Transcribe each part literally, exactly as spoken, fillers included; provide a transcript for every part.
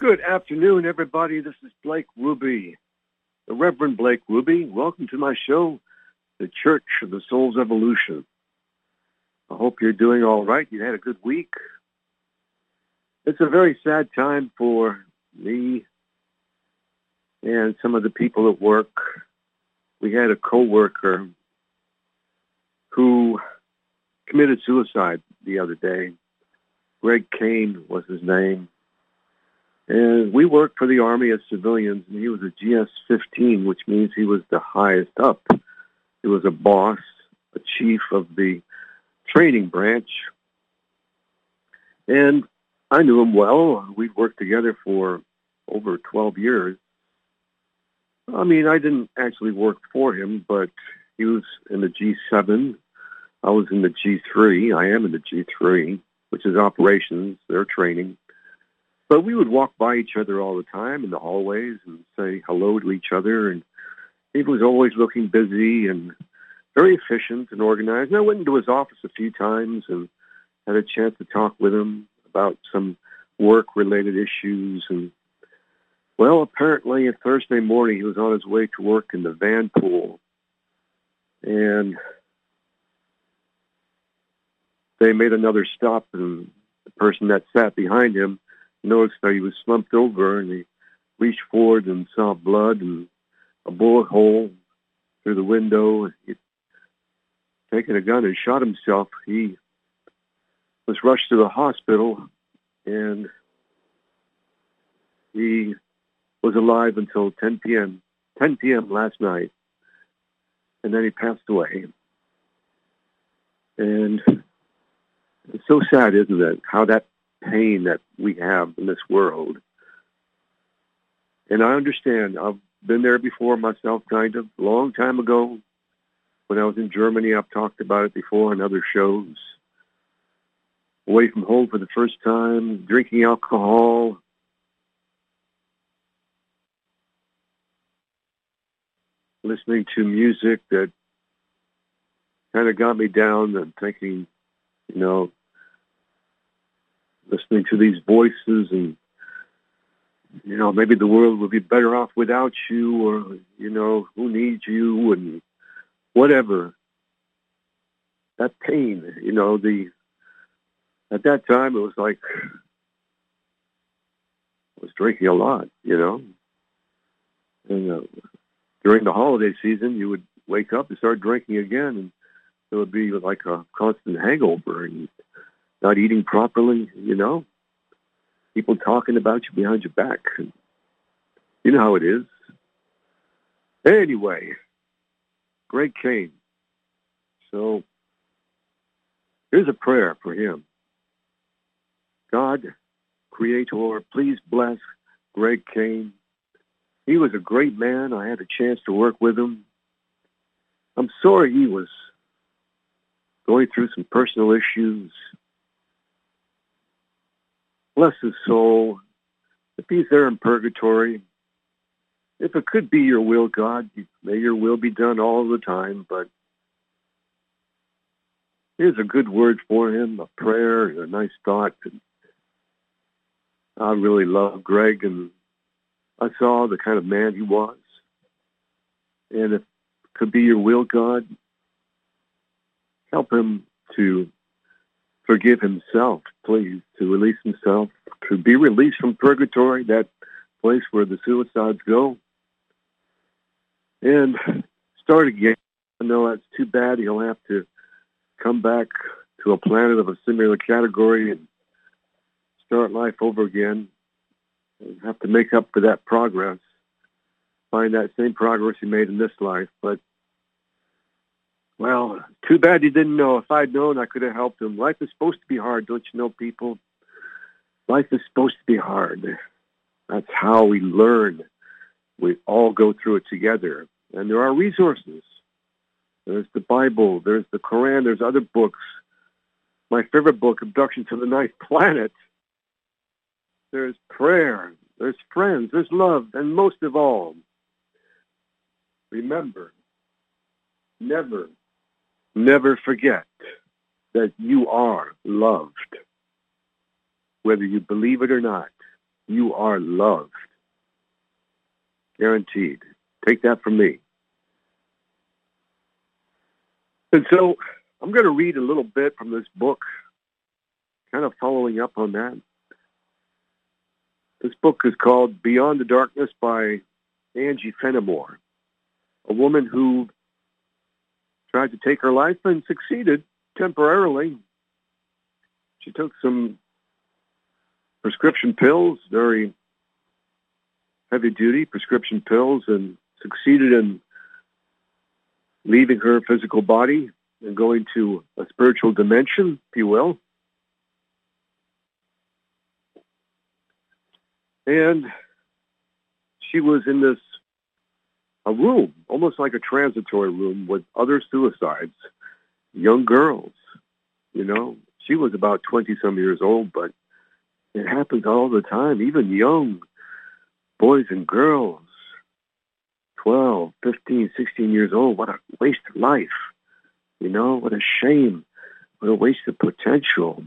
Good afternoon, everybody. This is Blake Ruby, the Reverend Blake Ruby. Welcome to my show, The Church of the Soul's Evolution. I hope you're doing all right. You had a good week. It's a very sad time for me and some of the people at work. We had a coworker who committed suicide the other day. Greg Kane was his name. And we worked for the Army as civilians, and he was a G S fifteen, which means he was the highest up. He was a boss, a chief of the training branch. And I knew him well. We'd worked together for over twelve years. I mean, I didn't actually work for him, but he was in the G seven. I was in the G three. I am in the G three, which is operations, their training. But we would walk by each other all the time in the hallways and say hello to each other. And he was always looking busy and very efficient and organized. And I went into his office a few times and had a chance to talk with him about some work-related issues. And, well, apparently on Thursday morning he was on his way to work in the van pool. And they made another stop, and the person that sat behind him noticed that he was slumped over, and he reached forward and saw blood and a bullet hole through the window. He'd taken a gun and shot himself. He was rushed to the hospital, and he was alive until ten p.m. ten p.m. last night, and then he passed away. And it's so sad, isn't it, how that pain that we have in this world. And I understand. I've been there before myself, kind of, a long time ago. When I was in Germany, I've talked about it before on other shows. Away from home for the first time, drinking alcohol. Listening to music that kind of got me down and thinking, you know, listening to these voices and, you know, maybe the world would be better off without you, or, you know, who needs you, and whatever. That pain, you know, the, at that time it was like, I was drinking a lot, you know. And uh, during the holiday season, you would wake up and start drinking again, and it would be like a constant hangover, and not eating properly, you know, people talking about you behind your back. You know how it is. Anyway, Greg Kane. So here's a prayer for him. God, Creator, please bless Greg Kane. He was a great man. I had a chance to work with him. I'm sorry he was going through some personal issues. Bless his soul. If he's there in purgatory, if it could be your will, God, may your will be done all the time. But here's a good word for him, a prayer, a nice thought. I really love Greg, and I saw the kind of man he was. And if it could be your will, God, help him to forgive himself, please, to release himself, to be released from purgatory, that place where the suicides go, and start again. I know that's too bad. He'll have to come back to a planet of a similar category and start life over again, and have to make up for that progress, find that same progress he made in this life. But well, too bad you didn't know. If I'd known, I could have helped him. Life is supposed to be hard, don't you know, people? Life is supposed to be hard. That's how we learn. We all go through it together. And there are resources. There's the Bible. There's the Quran. There's other books. My favorite book, Abduction to the Ninth Planet. There's prayer. There's friends. There's love. And most of all, remember, never Never forget that you are loved, whether you believe it or not. You are loved. Guaranteed. Take that from me. And so I'm going to read a little bit from this book, kind of following up on that. This book is called Beyond the Darkness by Angie Fenimore, a woman who tried to take her life and succeeded temporarily. She took some prescription pills, very heavy-duty prescription pills, and succeeded in leaving her physical body and going to a spiritual dimension, if you will. And she was in this a room, almost like a transitory room, with other suicides, young girls. You know, she was about twenty-some years old, but it happens all the time, even young boys and girls, twelve, fifteen, sixteen years old. What a waste of life. You know, what a shame. What a waste of potential.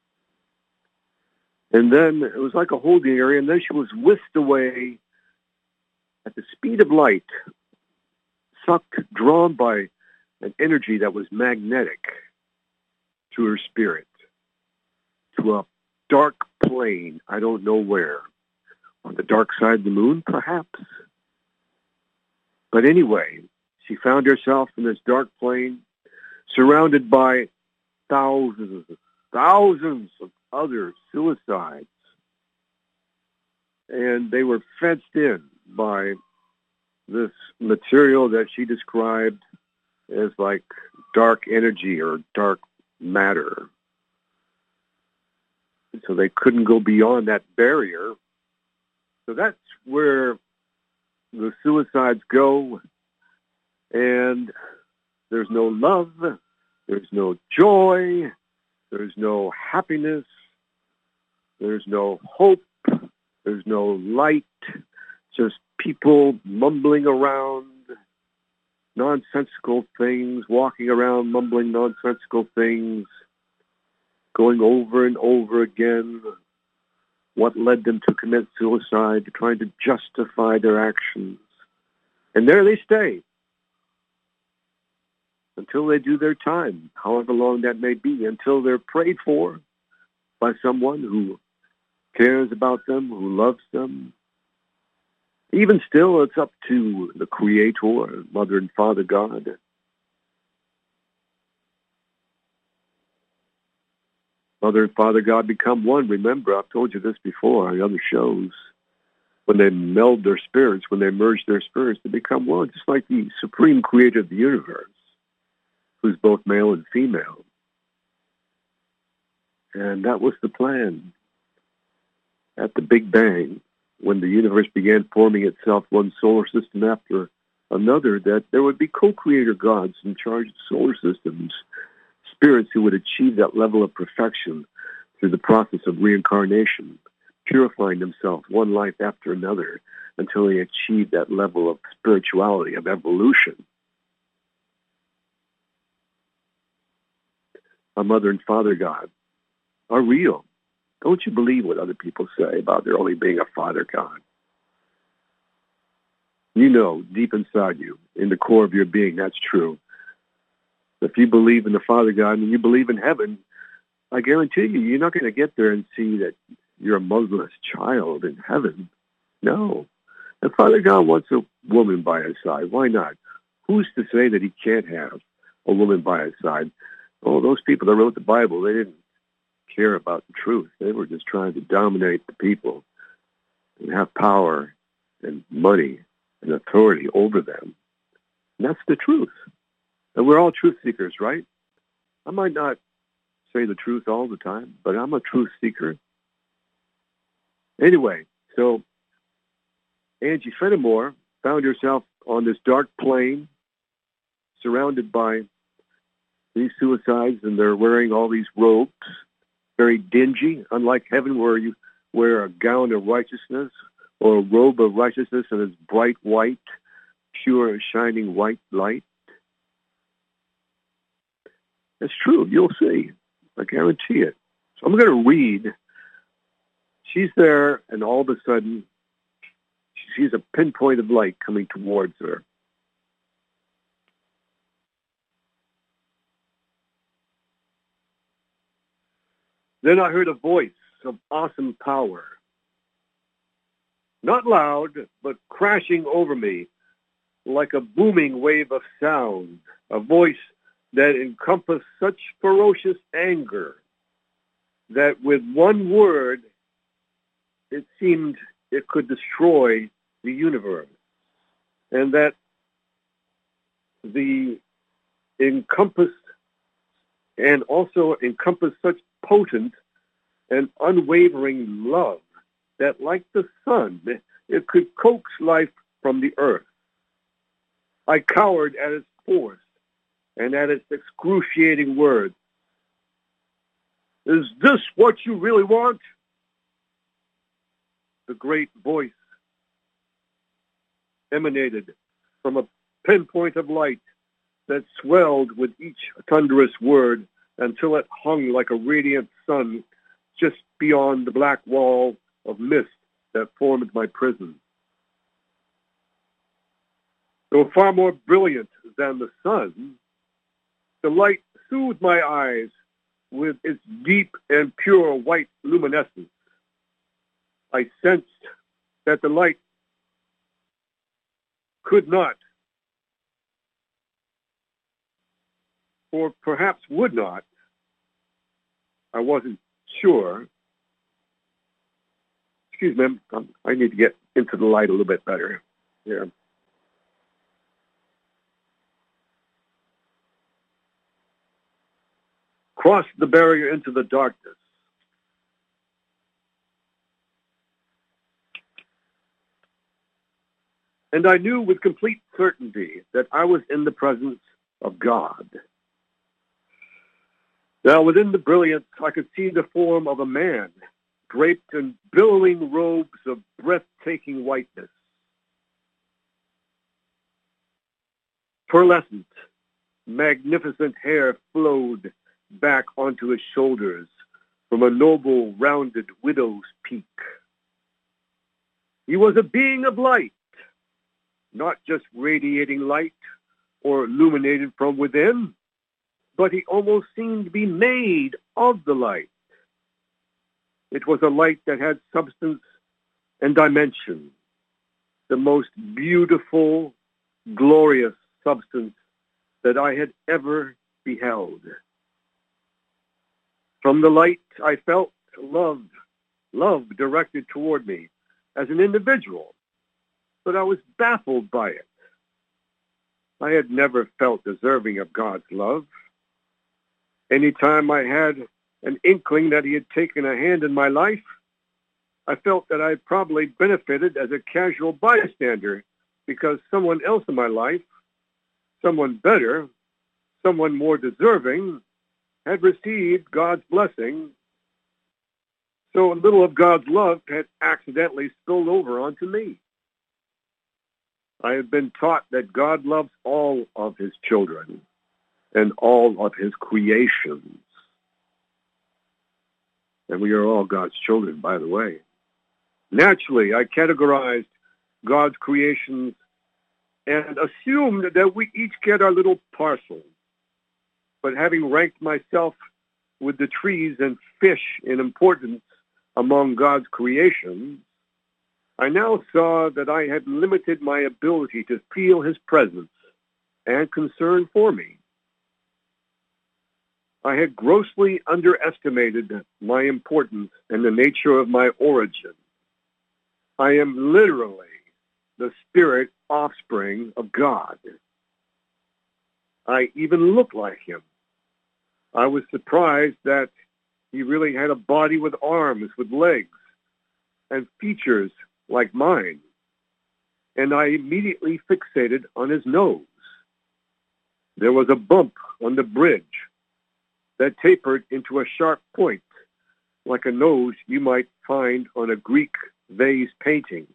And then it was like a holding area, and then she was whisked away at the speed of light, sucked, drawn by an energy that was magnetic to her spirit, to a dark plane, I don't know where, on the dark side of the moon, perhaps. But anyway, she found herself in this dark plane, surrounded by thousands, thousands of other suicides. And they were fenced in by this material that she described as like dark energy or dark matter. So they couldn't go beyond that barrier. So that's where the suicides go. And there's no love, there's no joy, there's no happiness, there's no hope, there's no light, just people mumbling around nonsensical things, walking around mumbling nonsensical things, going over and over again what led them to commit suicide, trying to justify their actions. And there they stay until they do their time, however long that may be, until they're prayed for by someone who cares about them, who loves them. Even still, it's up to the Creator, Mother and Father God. Mother and Father God become one. Remember, I've told you this before on other shows. When they meld their spirits, when they merge their spirits, they become one, just like the Supreme Creator of the universe, who's both male and female. And that was the plan at the Big Bang, when the universe began forming itself, one solar system after another, that there would be co-creator gods in charge of solar systems, spirits who would achieve that level of perfection through the process of reincarnation, purifying themselves one life after another until they achieve that level of spirituality, of evolution. Our Mother and Father God are real. Don't you believe what other people say about there only being a Father God? You know, deep inside you, in the core of your being, that's true. If you believe in the Father God and you believe in heaven, I guarantee you, you're not going to get there and see that you're a motherless child in heaven. No. The Father God wants a woman by his side. Why not? Who's to say that he can't have a woman by his side? Oh, those people that wrote the Bible, they didn't care about the truth. They were just trying to dominate the people and have power and money and authority over them. And that's the truth. And we're all truth seekers, right? I might not say the truth all the time, but I'm a truth seeker. Anyway, so Angie Fenimore found herself on this dark plane, surrounded by these suicides, and they're wearing all these robes, very dingy, unlike heaven where you wear a gown of righteousness or a robe of righteousness and it's bright white, pure, shining white light. It's true. You'll see. I guarantee it. So I'm going to read. she's there, and all of a sudden, she sees a pinpoint of light coming towards her. Then I heard a voice of awesome power. Not loud, but crashing over me like a booming wave of sound, a voice that encompassed such ferocious anger that with one word, it seemed it could destroy the universe, and that the encompassed and also encompassed such potent and unwavering love that, like the sun, it could coax life from the earth. I cowered at its force and at its excruciating words. Is this what you really want? The great voice emanated from a pinpoint of light that swelled with each thunderous word until it hung like a radiant sun just beyond the black wall of mist that formed my prison. Though far more brilliant than the sun, the light soothed my eyes with its deep and pure white luminescence. I sensed that the light could not, or perhaps would not, I wasn't sure. Excuse me, I'm, I need to get into the light a little bit better here. Crossed the barrier into the darkness. And I knew with complete certainty that I was in the presence of God. Now, within the brilliance, I could see the form of a man draped in billowing robes of breathtaking whiteness. Pearlescent, magnificent hair flowed back onto his shoulders from a noble, rounded widow's peak. He was a being of light, not just radiating light or illuminated from within, but he almost seemed to be made of the light. It was a light that had substance and dimension, the most beautiful, glorious substance that I had ever beheld. From the light, I felt love, love directed toward me as an individual, but I was baffled by it. I had never felt deserving of God's love. Anytime I had an inkling that he had taken a hand in my life, I felt that I probably benefited as a casual bystander because someone else in my life, someone better, someone more deserving, had received God's blessing, so a little of God's love had accidentally spilled over onto me. I had been taught that God loves all of his children and all of his creations. And we are all God's children, by the way. Naturally, I categorized God's creations and assumed that we each get our little parcel. But having ranked myself with the trees and fish in importance among God's creations, I now saw that I had limited my ability to feel his presence and concern for me. I had grossly underestimated my importance and the nature of my origin. I am literally the spirit offspring of God. I even look like him. I was surprised that he really had a body with arms, with legs, and features like mine. And I immediately fixated on his nose. There was a bump on the bridge that tapered into a sharp point, like a nose you might find on a Greek vase painting.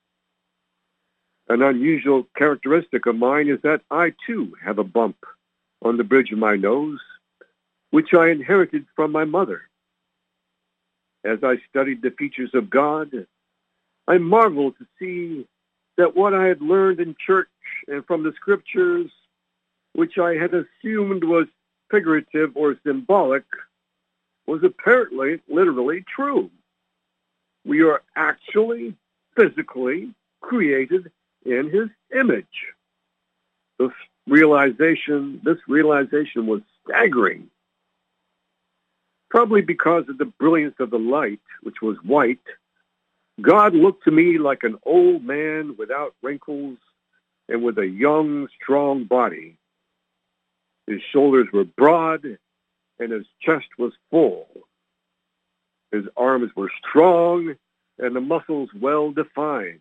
An unusual characteristic of mine is that I, too, have a bump on the bridge of my nose, which I inherited from my mother. As I studied the features of God, I marveled to see that what I had learned in church and from the scriptures, which I had assumed was figurative or symbolic, was apparently literally true. We are actually physically created in his image. This realization, this realization was staggering. Probably because of the brilliance of the light, which was white, God looked to me like an old man without wrinkles and with a young, strong body. His shoulders were broad and his chest was full. His arms were strong and the muscles well defined.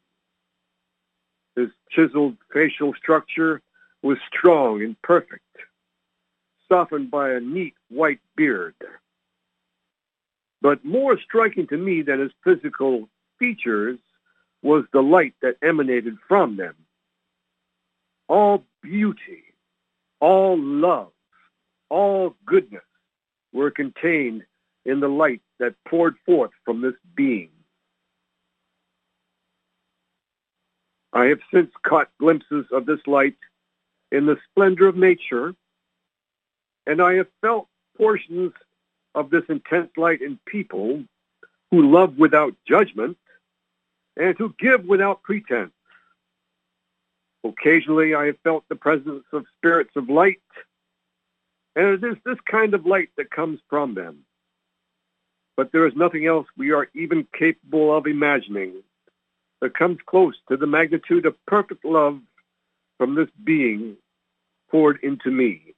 His chiseled facial structure was strong and perfect, softened by a neat white beard. But more striking to me than his physical features was the light that emanated from them. All beauty, all love, all goodness were contained in the light that poured forth from this being. I have since caught glimpses of this light in the splendor of nature, and I have felt portions of this intense light in people who love without judgment and who give without pretense. Occasionally, I have felt the presence of spirits of light, and it is this kind of light that comes from them. But there is nothing else we are even capable of imagining that comes close to the magnitude of perfect love from this being poured into me.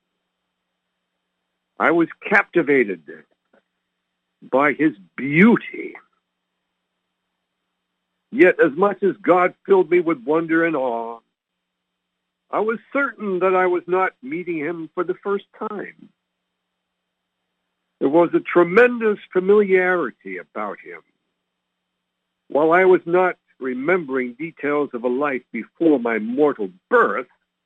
I was captivated by his beauty. Yet as much as God filled me with wonder and awe, I was certain that I was not meeting him for the first time. There was a tremendous familiarity about him. While I was not remembering details of a life before my mortal birth,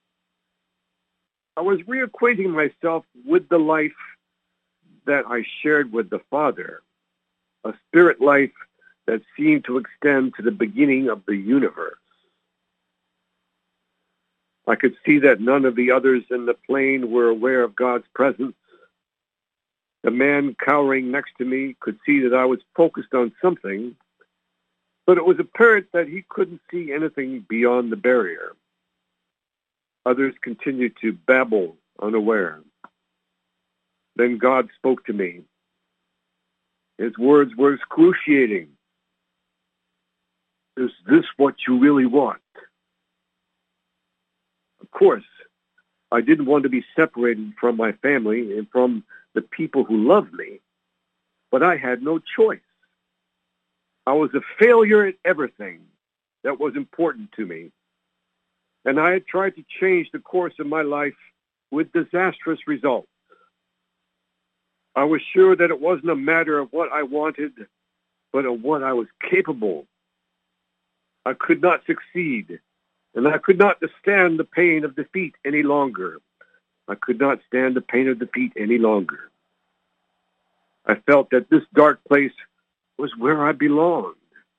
I was reacquainting myself with the life that I shared with the Father, a spirit life that seemed to extend to the beginning of the universe. I could see that none of the others in the plane were aware of God's presence. The man cowering next to me could see that I was focused on something, but it was apparent that he couldn't see anything beyond the barrier. Others continued to babble, unaware. Then God spoke to me. His words were excruciating. Is this what you really want? Of course, I didn't want to be separated from my family and from the people who loved me, but I had no choice. I was a failure at everything that was important to me, and I had tried to change the course of my life with disastrous results. I was sure that it wasn't a matter of what I wanted, but of what I was capable. I could not succeed, and I could not stand the pain of defeat any longer. I could not stand the pain of defeat any longer. I felt that this dark place was where I belonged.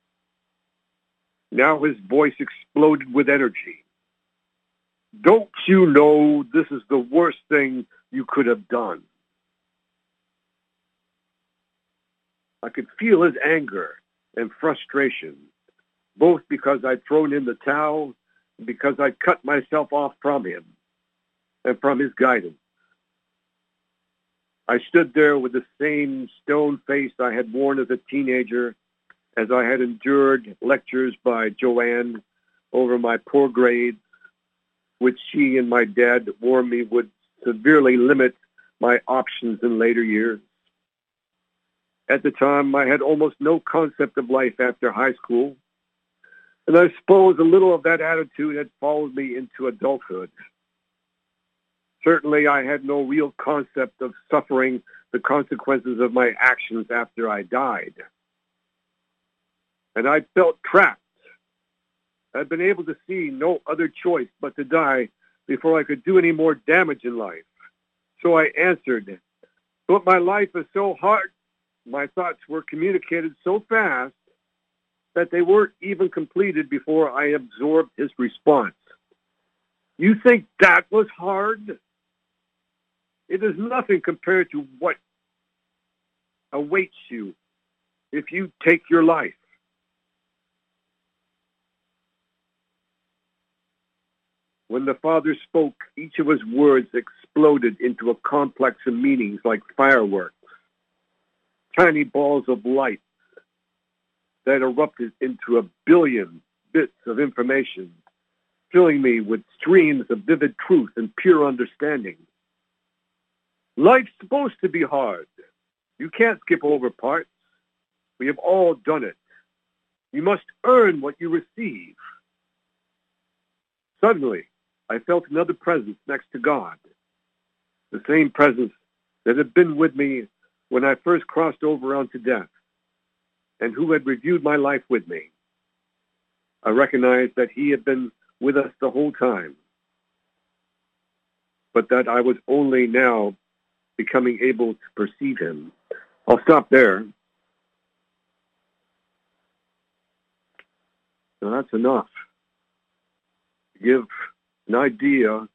Now his voice exploded with energy. Don't you know this is the worst thing you could have done? I could feel his anger and frustration, both because I'd thrown in the towel and because I'd cut myself off from him and from his guidance. I stood there with the same stone face I had worn as a teenager, as I had endured lectures by Joanne over my poor grades, which she and my dad warned me would severely limit my options in later years. At the time, I had almost no concept of life after high school, and I suppose a little of that attitude had followed me into adulthood. Certainly, I had no real concept of suffering the consequences of my actions after I died. And I felt trapped. I'd been able to see no other choice but to die before I could do any more damage in life. So I answered, but my life is so hard My thoughts were communicated so fast that they weren't even completed before I absorbed his response. You think that was hard? It is nothing compared to what awaits you if you take your life. When the Father spoke, each of his words exploded into a complex of meanings like fireworks, tiny balls of light that erupted into a billion bits of information, filling me with streams of vivid truth and pure understanding. Life's supposed to be hard. You can't skip over parts. We have all done it. You must earn what you receive. Suddenly, I felt another presence next to God, the same presence that had been with me when I first crossed over onto death, and who had reviewed my life with me. I recognized that he had been with us the whole time, but that I was only now becoming able to perceive him. I'll stop there. So that's enough to give an idea of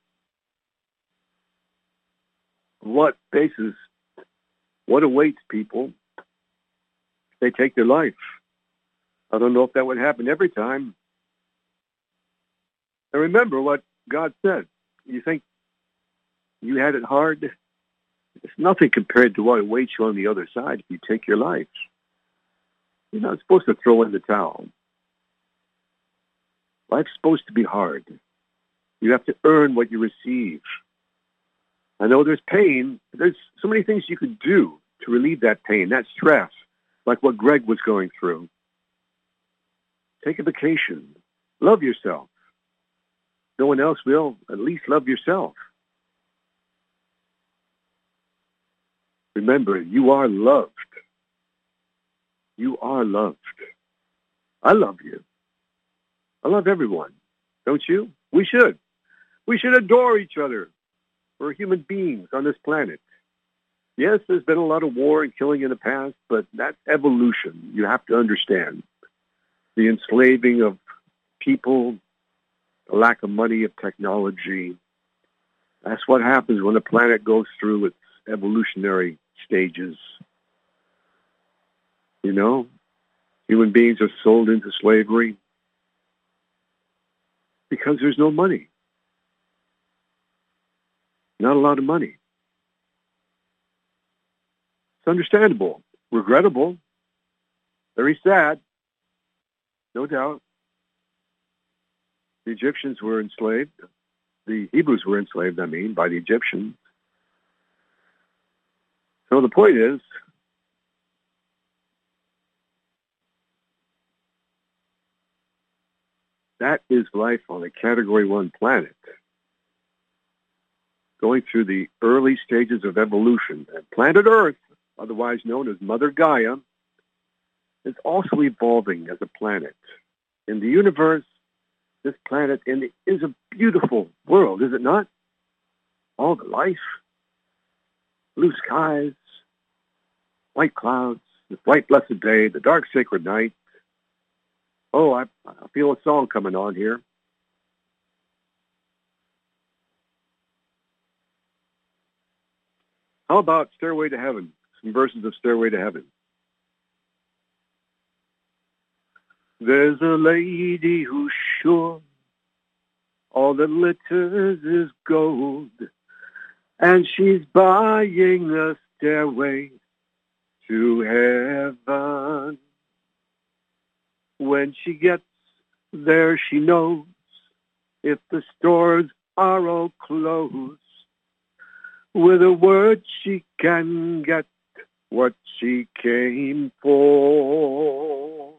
what faces, what awaits people if they take their life. I don't know if that would happen every time. And remember what God said. You think you had it hard? It's nothing compared to what awaits you on the other side if you take your life. You're not supposed to throw in the towel. Life's supposed to be hard. You have to earn what you receive. I know there's pain. There's so many things you could do to relieve that pain, that stress, like what Greg was going through. Take a vacation. Love yourself. No one else will. At least love yourself. Remember, you are loved. You are loved. I love you. I love everyone. Don't you? We should. We should adore each other. We're human beings on this planet. Yes, there's been a lot of war and killing in the past, but that's evolution. You have to understand. The enslaving of people, the lack of money, of technology. That's what happens when the planet goes through its evolutionary stages. You know, human beings are sold into slavery because there's no money. Not a lot of money. It's understandable, regrettable, very sad, no doubt. The Egyptians were enslaved. The Hebrews were enslaved, I mean, by the Egyptians. So the point is, that is life on a Category one planet, going through the early stages of evolution. And planet Earth, otherwise known as Mother Gaia, is also evolving as a planet. In the universe, this planet is a beautiful world, is it not? All the life, blue skies, white clouds, the bright blessed day, the dark sacred night. Oh, I, I feel a song coming on here. How about Stairway to Heaven? Some verses of Stairway to Heaven. There's a lady who's sure all that glitters is gold, and she's buying a stairway to heaven. When she gets there, she knows if the stores are all closed, with a word she can get what she came for.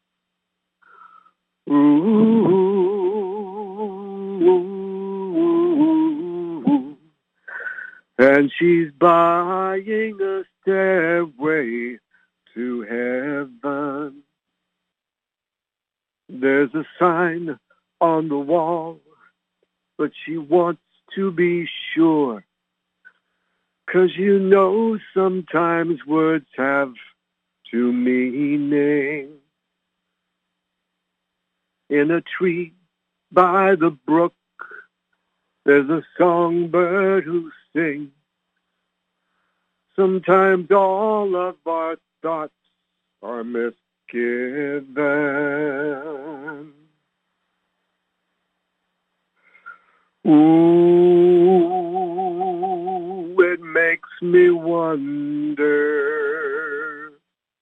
Ooh, and she's buying a stairway to heaven. There's a sign on the wall, but she wants to be sure, 'cause you know sometimes words have to meaning. In a tree by the brook, there's a songbird who sings. Sometimes all of our thoughts are misgiven. Ooh, it makes me wonder.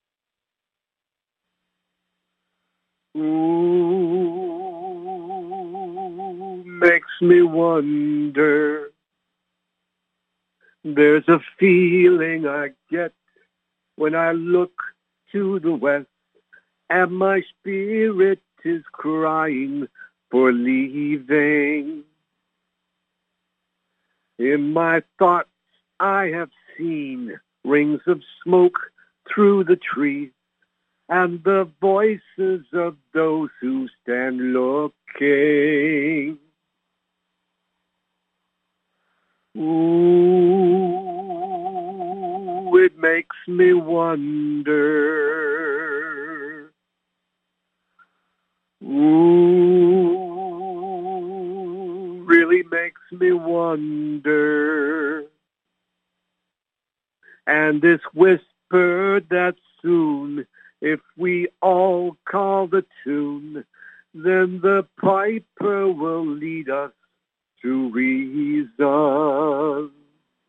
Ooh, makes me wonder. There's a feeling I get when I look to the west, and my spirit is crying for leaving. In my thoughts I have seen rings of smoke through the trees, and the voices of those who stand looking. Ooh, it makes me wonder. Ooh, really makes me wonder. And this whisper that soon, if we all call the tune, then the piper will lead us to reason.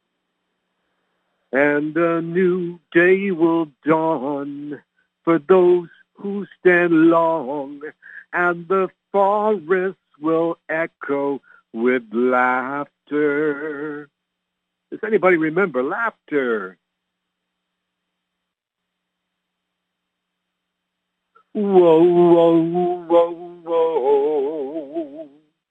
And a new day will dawn for those who stand long, and the forest will echo with laughter. Does anybody remember laughter? Whoa, whoa, whoa, whoa.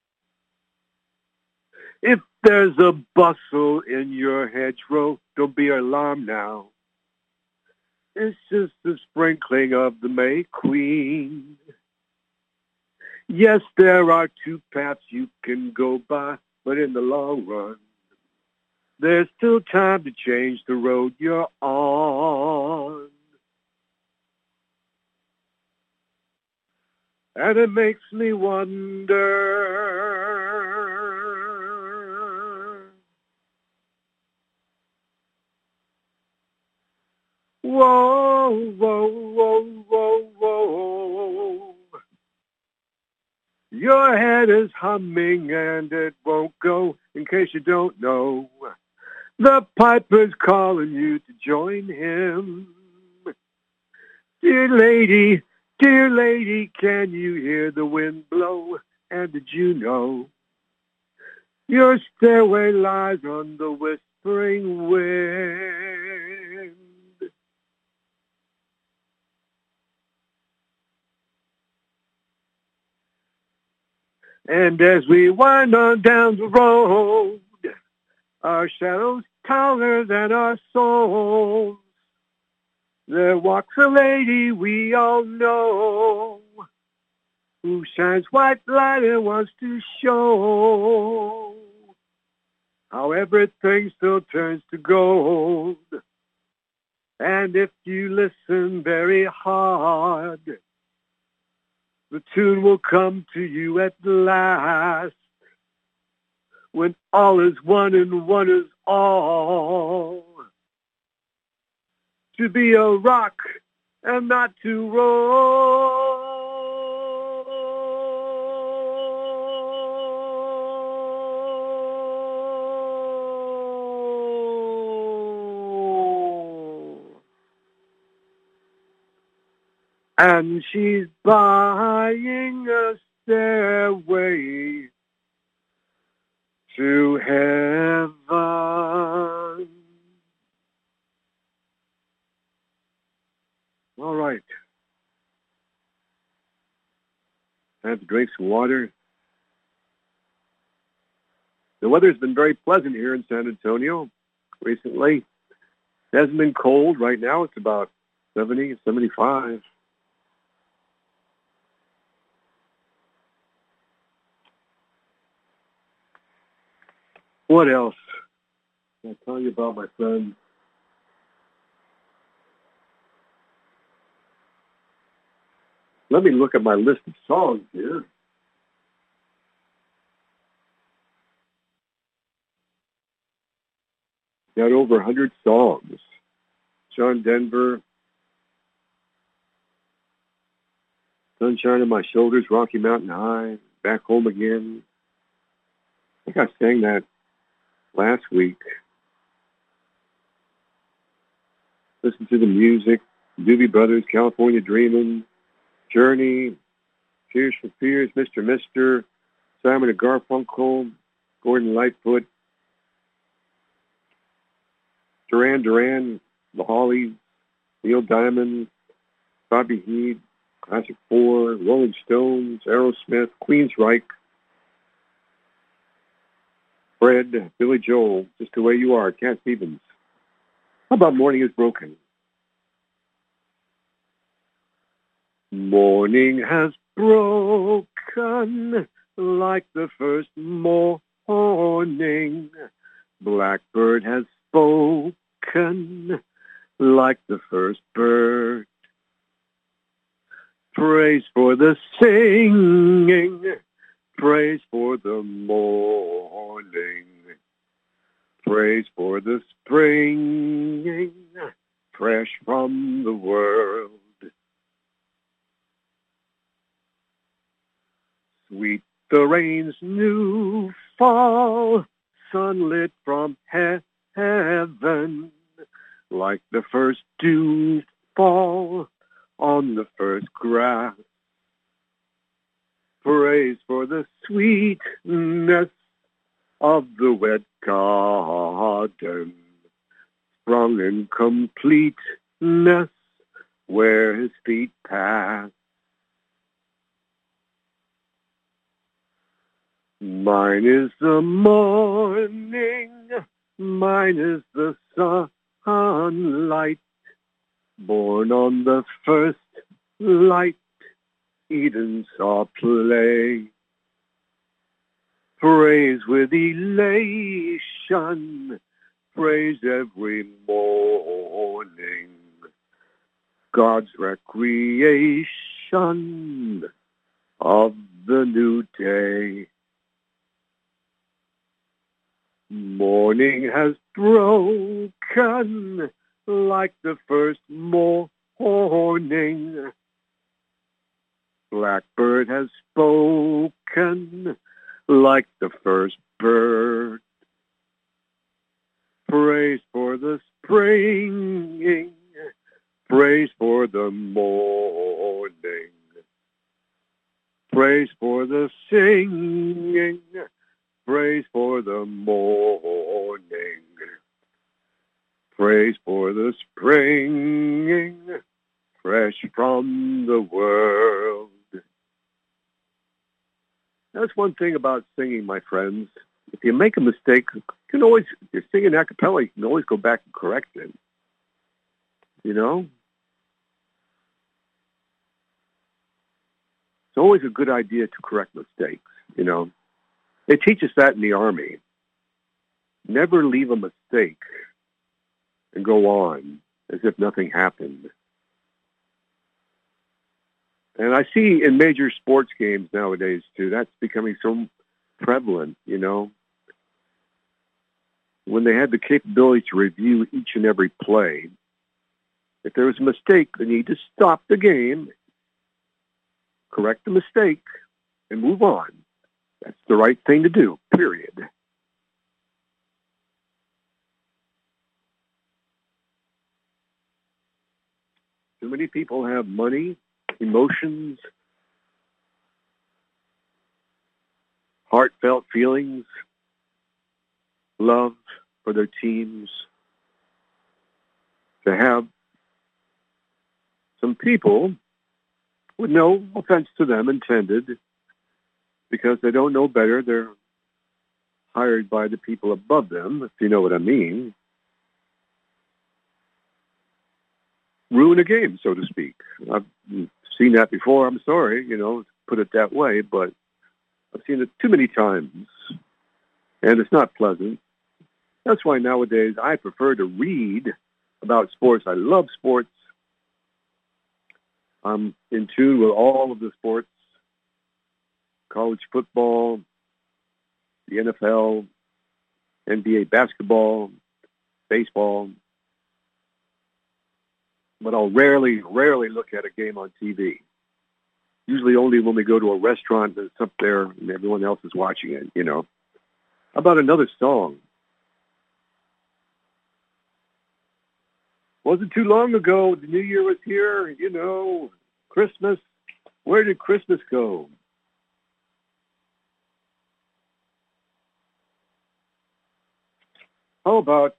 If there's a bustle in your hedgerow, don't be alarmed now. It's just the sprinkling of the May Queen. Yes, there are two paths you can go by, but in the long run, there's still time to change the road you're on. And it makes me wonder. Whoa, whoa, whoa, whoa, whoa. Your head is humming and it won't go, in case you don't know. The piper's calling you to join him. Dear lady, dear lady, can you hear the wind blow? And did you know your stairway lies on the whispering wind? And as we wind on down the road, our shadows taller than our souls, there walks a lady we all know, who shines white light and wants to show how everything still turns to gold. And if you listen very hard, the tune will come to you at last, when all is one and one is all. To be a rock and not to roll. And she's buying a stairway to heaven. All right. I have to drink some water. The weather's been very pleasant here in San Antonio recently. It hasn't been cold. Right now it's about seventy, seventy-five. What else? I'll tell you about my friend. Let me look at my list of songs here. Got over one hundred songs. John Denver, Sunshine on My Shoulders, Rocky Mountain High, Back Home Again. I think I sang that last week. Listen to the Music, Doobie Brothers, California Dreamin', Journey, Tears for Fears, Mister Mister, Simon and Garfunkel, Gordon Lightfoot, Duran Duran, The Hollies, Neil Diamond, Bobby Heed, Classic Four, Rolling Stones, Aerosmith, Queensryche, Fred, Billy Joel, Just the Way You Are, Cat Stevens. How about Morning is Broken? Morning has broken like the first morning. Blackbird has spoken like the first bird. Praise for the singing, praise for the morning, praise for the springing, fresh from the world. Sweet the rain's new fall, sunlit from he- heaven, like the first dew fall on the first grass. Praise for the sweetness of the wet garden, sprung in completeness where his feet pass. Mine is the morning, mine is the sunlight, born on the first light Eden saw play. Praise with elation, praise every morning, God's recreation of the new day. Morning has broken like the first morning. Blackbird has spoken like the first bird. Praise for the springing, praise for the morning, praise for the singing, praise for the morning, praise for the springing, fresh from the world. That's one thing about singing, my friends. If you make a mistake, you can always, if you're singing a cappella, you can always go back and correct it. You know? It's always a good idea to correct mistakes, you know? They teach us that in the Army. Never leave a mistake and go on as if nothing happened. And I see in major sports games nowadays, too, that's becoming so prevalent, you know. When they had the capability to review each and every play, if there was a mistake, they need to stop the game, correct the mistake, and move on. That's the right thing to do, period. Too many people have money, emotions, heartfelt feelings, love for their teams. To have some people, with no offense to them intended, because they don't know better, they're hired by the people above them, if you know what I mean, ruin a game, so to speak. I've seen that before. I'm sorry, you know, to put it that way, but I've seen it too many times, and it's not pleasant. That's why nowadays I prefer to read about sports. I love sports. I'm in tune with all of the sports, college football, the N F L, N B A basketball, baseball, but I'll rarely, rarely look at a game on T V. Usually only when we go to a restaurant that's up there and everyone else is watching it, you know. How about another song? Wasn't too long ago, the New Year was here, you know, Christmas. Where did Christmas go? How about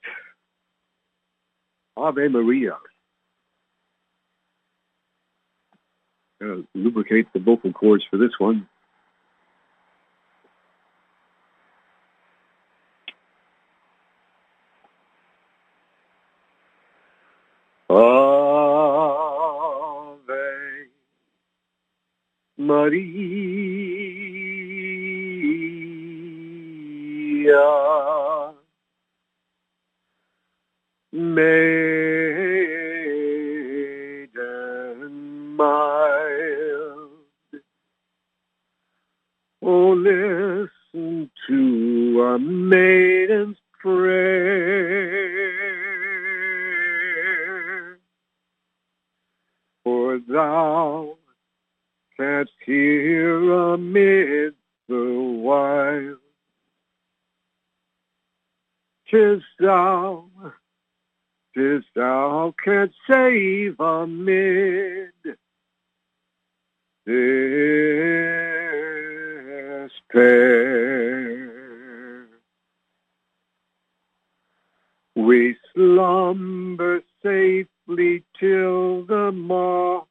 Ave Maria? Uh, lubricate the vocal cords for this one. Ave Maria, maiden mild, oh, listen to a maiden's prayer, for thou canst hear amid the wild. 'Tis thou, 'tis thou canst save amid despair. We slumber safely till the morrow,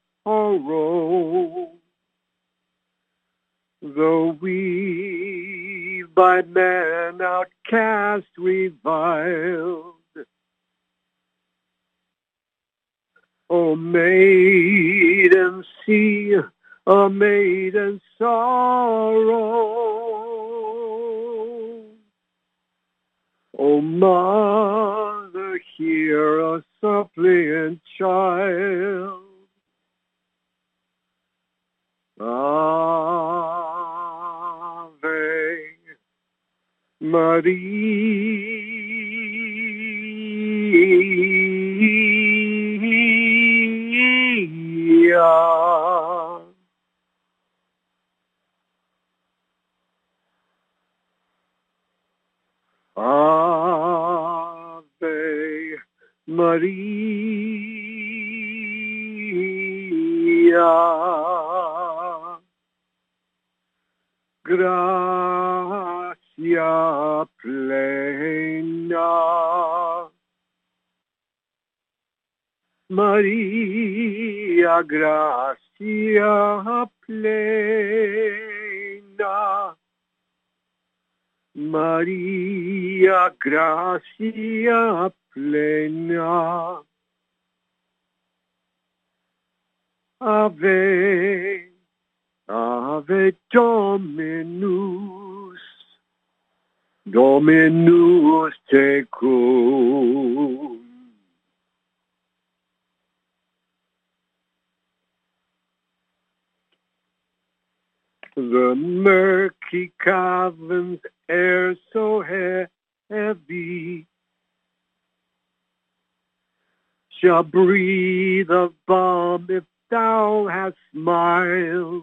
though we by men outcast reviled. O maiden, see a maiden's sorrow. O mother, hear a suppliant child. Ave Maria. Ave Maria. Gracia plena. Maria, gracia plena. Maria, gracia plena. Ave, Ave Dominus, Dominus tecum. The murky caverns air so he- heavy shall breathe a balm if thou hast smiled.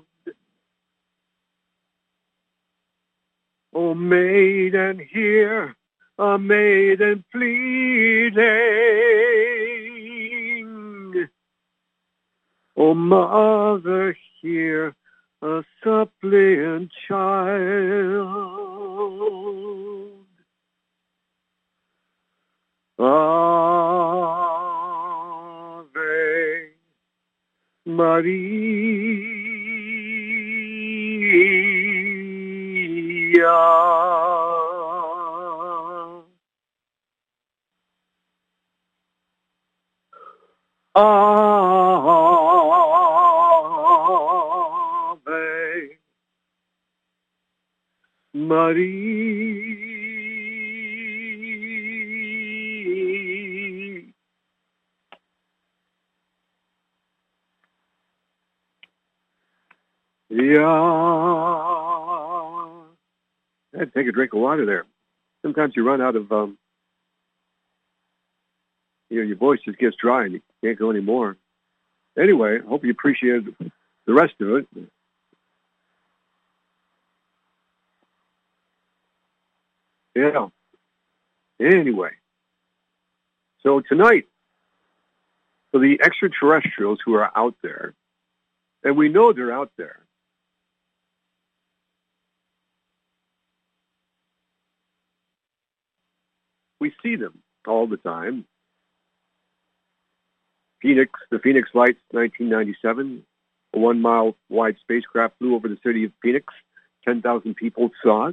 O maiden, hear a maiden pleading. O mother, hear a suppliant child. Ave Maria. Ave Maria. Yeah. I had to take a drink of water there. Sometimes you run out of, um, you know, your voice just gets dry and you can't go anymore. Anyway, I hope you appreciated the rest of it. Yeah. Anyway, so tonight, for the extraterrestrials who are out there, and we know they're out there, we see them all the time. Phoenix, the Phoenix Lights, nineteen ninety-seven, a one-mile wide spacecraft flew over the city of Phoenix. ten thousand people saw it.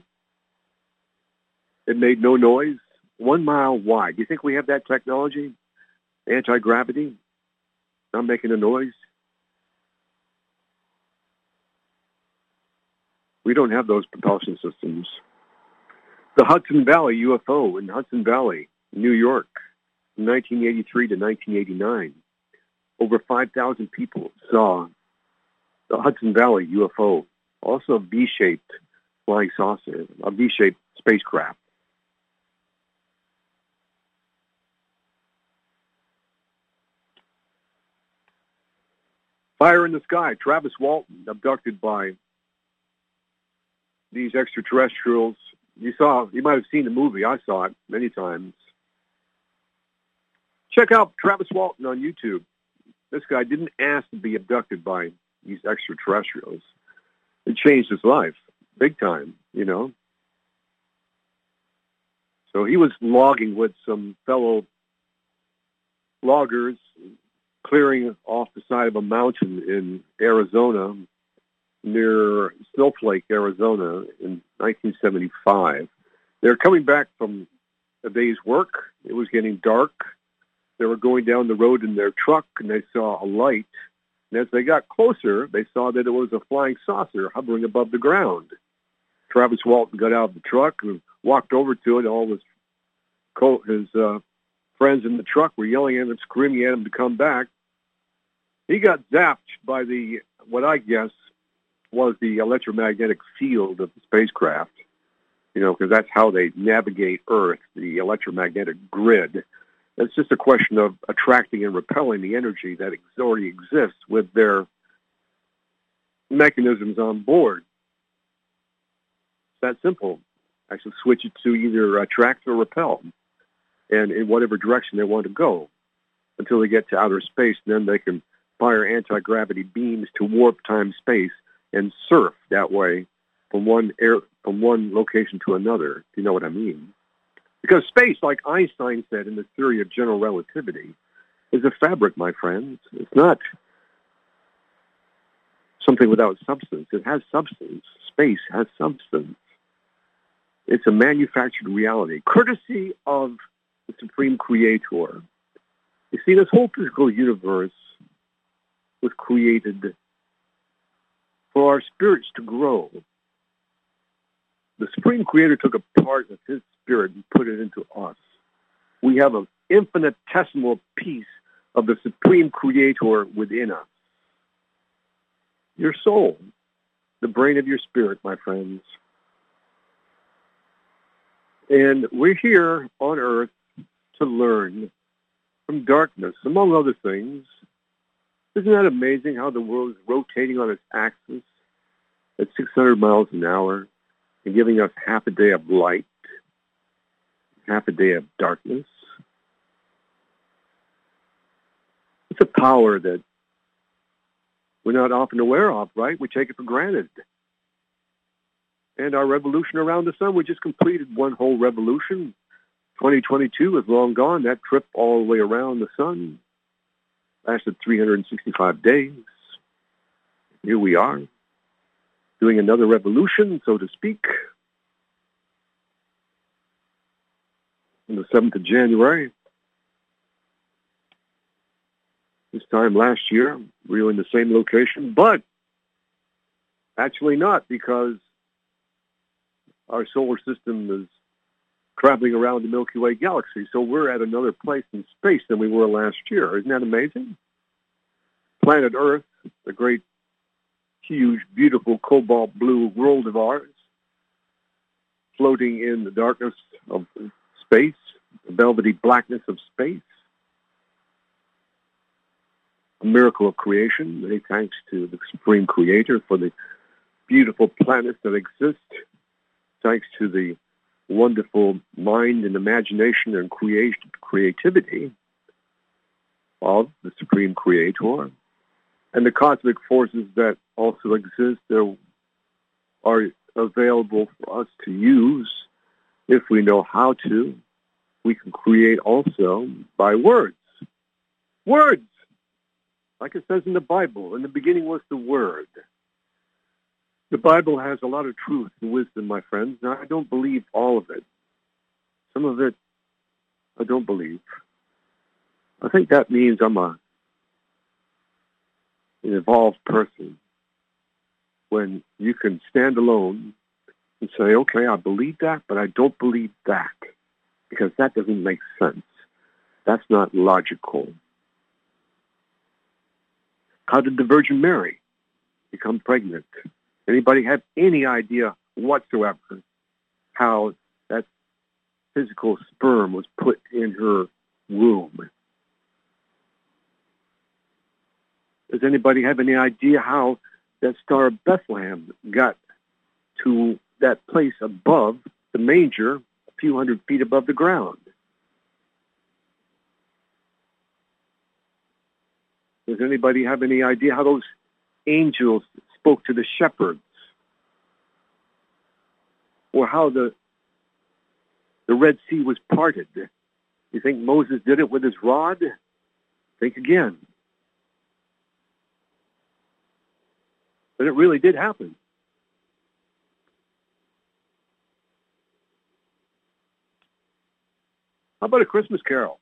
It made no noise. One mile wide. Do you think we have that technology? Anti-gravity? Not making a noise? We don't have those propulsion systems. The Hudson Valley U F O in Hudson Valley, New York, from nineteen eighty-three to nineteen eighty-nine. Over five thousand people saw the Hudson Valley U F O, also a V-shaped flying saucer, a V-shaped spacecraft. Fire in the sky. Travis Walton, abducted by these extraterrestrials. You saw, you might have seen the movie. I saw it many times. Check out Travis Walton on YouTube. This guy didn't ask to be abducted by these extraterrestrials. It changed his life, big time, you know. So he was logging with some fellow loggers, clearing off the side of a mountain in Arizona, near Snowflake, Arizona, in nineteen seventy-five. They were coming back from a day's work. It was getting dark. They were going down the road in their truck, and they saw a light. And as they got closer, they saw that it was a flying saucer hovering above the ground. Travis Walton got out of the truck and walked over to it. All his, co- his uh, friends in the truck were yelling at him, screaming at him to come back. He got zapped by the, what I guess was the electromagnetic field of the spacecraft, you know, because that's how they navigate Earth, the electromagnetic grid. It's just a question of attracting and repelling the energy that already exists with their mechanisms on board. It's that simple. I should switch it to either attract or repel, and in whatever direction they want to go until they get to outer space. And then they can fire anti-gravity beams to warp time space and surf that way from one air from one location to another. If you know what I mean? Because space, like Einstein said in the theory of general relativity, is a fabric, my friends. It's not something without substance. It has substance. Space has substance. It's a manufactured reality, courtesy of the Supreme Creator. You see, this whole physical universe was created for our spirits to grow. The Supreme Creator took a part of his spirit and put it into us. We have an infinitesimal piece of the Supreme Creator within us. Your soul, the brain of your spirit, my friends. And we're here on Earth to learn from darkness, among other things. Isn't that amazing how the world is rotating on its axis at six hundred miles an hour and giving us half a day of light, half a day of darkness? It's a power that we're not often aware of, right? We take it for granted. And our revolution around the sun, we just completed one whole revolution. twenty twenty-two is long gone. That trip all the way around the sun lasted three hundred sixty-five days. Here we are, doing another revolution, so to speak, on the seventh of January. This time last year, we were in the same location, but actually not, because our solar system is traveling around the Milky Way galaxy, so we're at another place in space than we were last year. Isn't that amazing? Planet Earth, the great huge, beautiful cobalt blue world of ours, floating in the darkness of space, the velvety blackness of space. A miracle of creation. Many thanks to the Supreme Creator for the beautiful planets that exist. Thanks to the wonderful mind and imagination and creation, creativity of the Supreme Creator. And the cosmic forces that also exist that are available for us to use if we know how to. We can create also by words. Words! Like it says in the Bible, in the beginning was the Word. The Bible has a lot of truth and wisdom, my friends. Now, I don't believe all of it. Some of it I don't believe. I think that means I'm a an evolved person when you can stand alone and say, okay, I believe that, but I don't believe that because that doesn't make sense. That's not logical. How did the Virgin Mary become pregnant? Anybody have any idea whatsoever how that physical sperm was put in her womb? Does anybody have any idea how that Star of Bethlehem got to that place above the manger, a few hundred feet above the ground? Does anybody have any idea how those angels spoke to the shepherds? Or how the the Red Sea was parted? You think Moses did it with his rod? Think again. But it really did happen. How about a Christmas carol?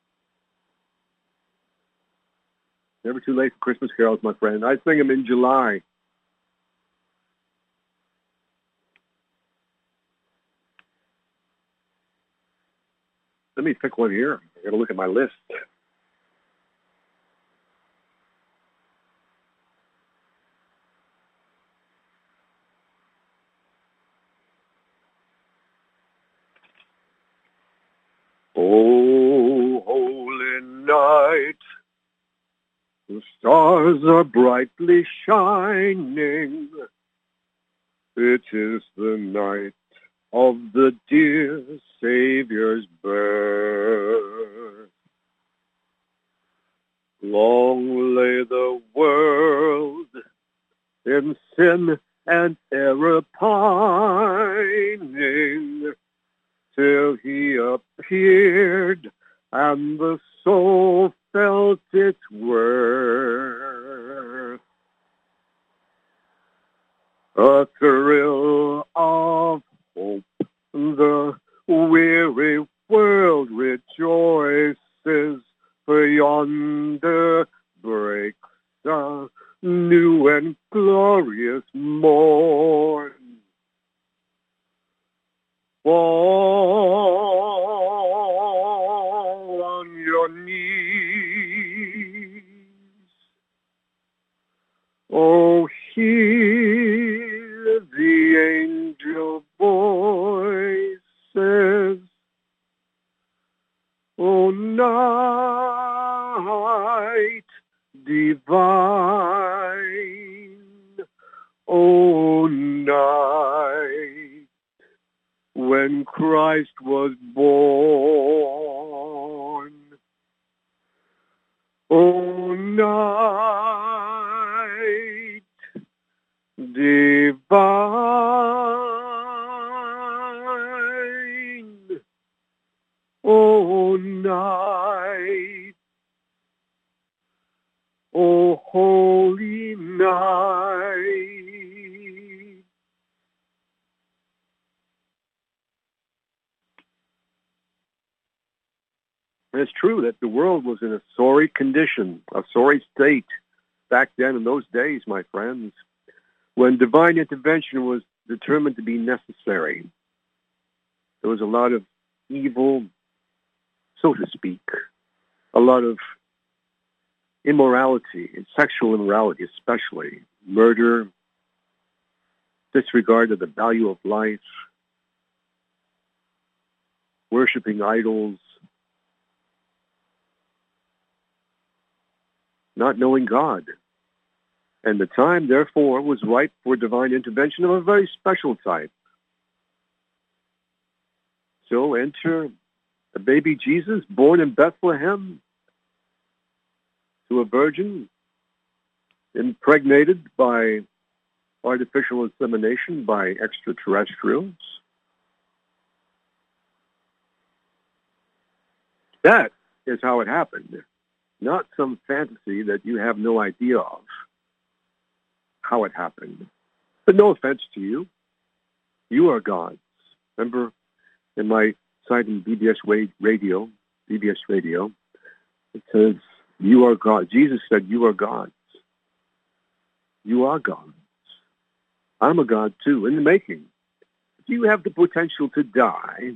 Never too late for Christmas carols, my friend. I sing them in July. Let me pick one here. I got to look at my list. Oh, holy night, the stars are brightly shining. It is the night of the dear Savior's birth. Long lay the world in sin and error pining, till he appeared and the soul felt its worth. A thrill of hope, the weary world rejoices, for yonder breaks a new and glorious morn. Fall on your knees. Oh, hear the angel voices. Oh, night divine. Oh, night when Christ was born. Oh, night divine. Oh, night. Oh, holy night. And it's true that the world was in a sorry condition, a sorry state back then in those days, my friends, when divine intervention was determined to be necessary. There was a lot of evil, so to speak, a lot of immorality, and sexual immorality especially, murder, disregard of the value of life, worshiping idols, not knowing God. And the time, therefore, was ripe for divine intervention of a very special type. So enter the baby Jesus, born in Bethlehem to a virgin, impregnated by artificial insemination by extraterrestrials. That is how it happened, not some fantasy that you have no idea of how it happened. But no offense to you. You are God's. Remember in my site in B B S Radio, B B S Radio, it says, you are God. Jesus said, you are God's. You are God's. I'm a God too, in the making. If you have the potential to die,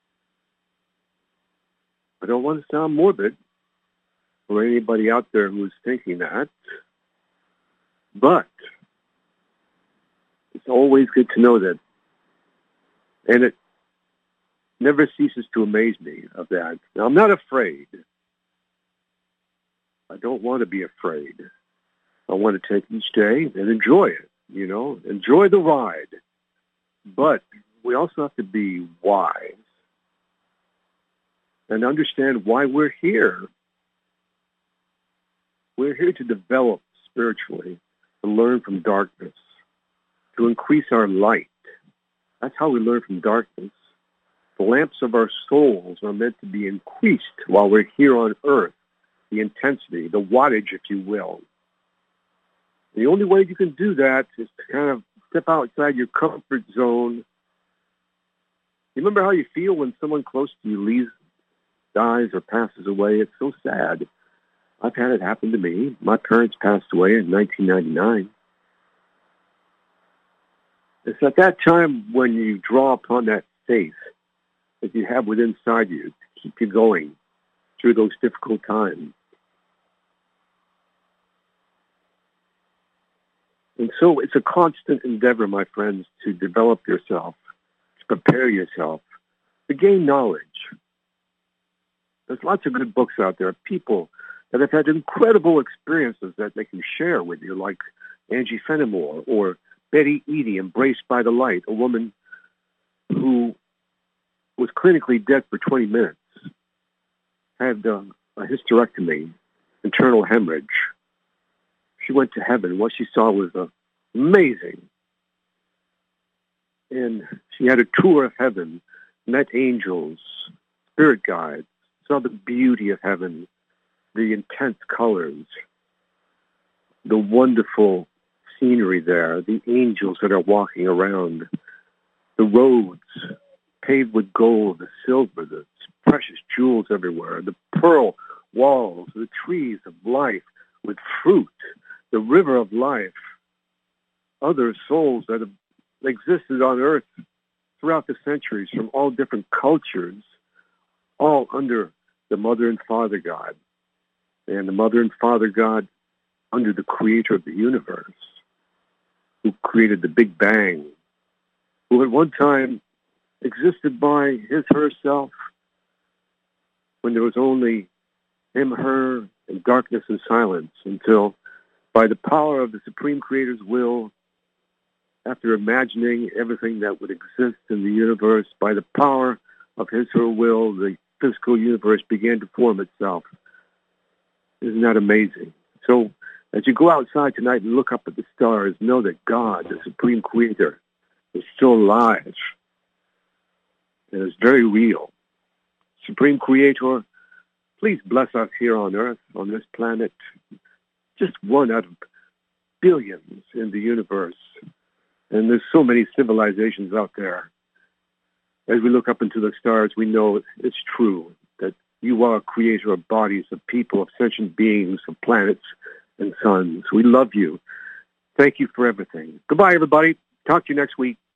I don't want to sound morbid for anybody out there who's thinking that, but it's always good to know that. And it never ceases to amaze me of that. Now, I'm not afraid. I don't want to be afraid. I want to take each day and enjoy it, you know, enjoy the ride. But we also have to be wise and understand why we're here. We're here to develop spiritually, to learn from darkness, to increase our light. That's how we learn from darkness. The lamps of our souls are meant to be increased while we're here on earth, the intensity, the wattage, if you will. The only way you can do that is to kind of step outside your comfort zone. You remember how you feel when someone close to you leaves, dies, or passes away? It's so sad. I've had it happen to me. My parents passed away in nineteen ninety-nine. It's at that time when you draw upon that faith that you have within inside you to keep you going through those difficult times. And so it's a constant endeavor, my friends, to develop yourself, to prepare yourself, to gain knowledge. There's lots of good books out there, people that have had incredible experiences that they can share with you, like Angie Fenimore or Betty Eadie, Embraced by the Light, a woman who was clinically dead for twenty minutes, had uh, a hysterectomy, internal hemorrhage. She went to heaven. What she saw was uh, amazing. And she had a tour of heaven, met angels, spirit guides, saw the beauty of heaven, the intense colors, the wonderful scenery there, the angels that are walking around, the roads paved with gold, the silver, the precious jewels everywhere, the pearl walls, the trees of life with fruit, the river of life, other souls that have existed on earth throughout the centuries from all different cultures, all under the Mother and Father God. And the Mother and Father God under the Creator of the universe, who created the Big Bang, who at one time existed by his, herself, when there was only him, her, and darkness and silence, until by the power of the Supreme Creator's will, after imagining everything that would exist in the universe, by the power of his, her will, the physical universe began to form itself. Isn't that amazing? So as you go outside tonight and look up at the stars, know that God, the Supreme Creator, is still alive and is very real. Supreme Creator, please bless us here on earth, on this planet, just one out of billions in the universe. And there's so many civilizations out there. As we look up into the stars, we know it's true that you are a creator of bodies, of people, of sentient beings, of planets and suns. We love you. Thank you for everything. Goodbye, everybody. Talk to you next week.